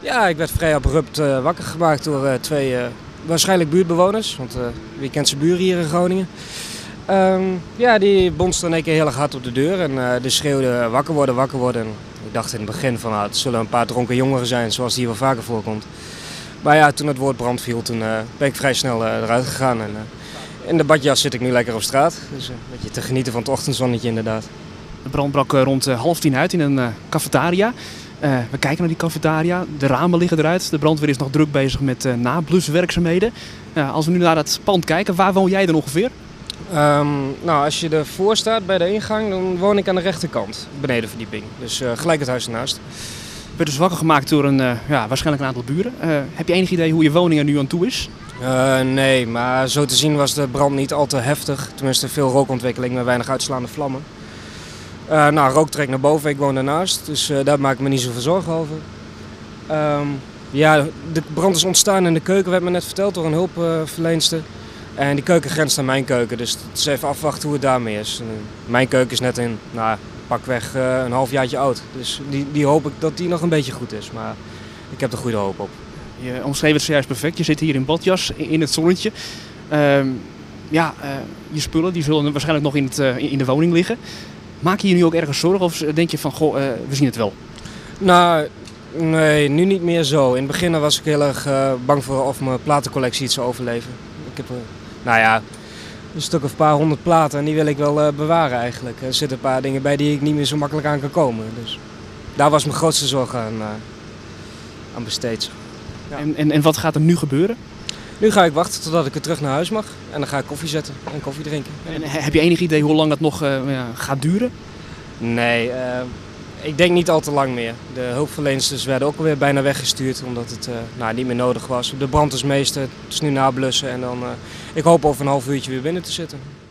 Ja, ik werd vrij abrupt wakker gemaakt door twee waarschijnlijk buurtbewoners. Want wie kent zijn buren hier in Groningen? Ja, die bonsten in één keer heel erg hard op de deur en die schreeuwden wakker worden, wakker worden. En ik dacht in het begin van het zullen een paar dronken jongeren zijn, zoals die hier wel vaker voorkomt. Maar ja, toen het woord brand viel, toen ben ik vrij snel eruit gegaan. En in de badjas zit ik nu lekker op straat. Dus een beetje te genieten van het ochtendzonnetje inderdaad. De brand brak rond 9:30 uit in een cafetaria. We kijken naar die cafetaria, de ramen liggen eruit. De brandweer is nog druk bezig met nabluswerkzaamheden. Als we nu naar het pand kijken, waar woon jij dan ongeveer? Nou, als je ervoor staat bij de ingang, dan woon ik aan de rechterkant, benedenverdieping. Dus gelijk het huis ernaast. Je werd dus wakker gemaakt door waarschijnlijk een aantal buren. Heb je enig idee hoe je woning er nu aan toe is? Nee, maar zo te zien was de brand niet al te heftig. Tenminste, veel rookontwikkeling met weinig uitslaande vlammen. Rook trekt naar boven, ik woon daarnaast, dus daar maak ik me niet zoveel zorgen over. Ja, de brand is ontstaan in de keuken, werd me net verteld door een hulpverlenster. En die keuken grenst aan mijn keuken, dus het is even afwachten hoe het daarmee is. Mijn keuken is net in, pakweg een halfjaartje oud. Dus die hoop ik dat die nog een beetje goed is, maar ik heb er goede hoop op. Je omschreef het zojuist perfect, je zit hier in badjas, in het zonnetje. Je spullen die zullen waarschijnlijk nog in de woning liggen. Maak je je nu ook ergens zorgen of denk je van, we zien het wel? Nou, nee, nu niet meer zo. In het begin was ik heel erg bang voor of mijn platencollectie iets zou overleven. Ik heb een stuk of een paar honderd platen en die wil ik wel bewaren eigenlijk. Er zitten een paar dingen bij die ik niet meer zo makkelijk aan kan komen. Dus daar was mijn grootste zorg aan besteed. Ja. En wat gaat er nu gebeuren? Nu ga ik wachten totdat ik weer terug naar huis mag en dan ga ik koffie zetten en koffie drinken. En heb je enig idee hoe lang dat nog gaat duren? Nee, ik denk niet al te lang meer. De hulpverleners werden ook alweer bijna weggestuurd omdat het niet meer nodig was. De brand is meester, het is nu nablussen en dan ik hoop over een half uurtje weer binnen te zitten.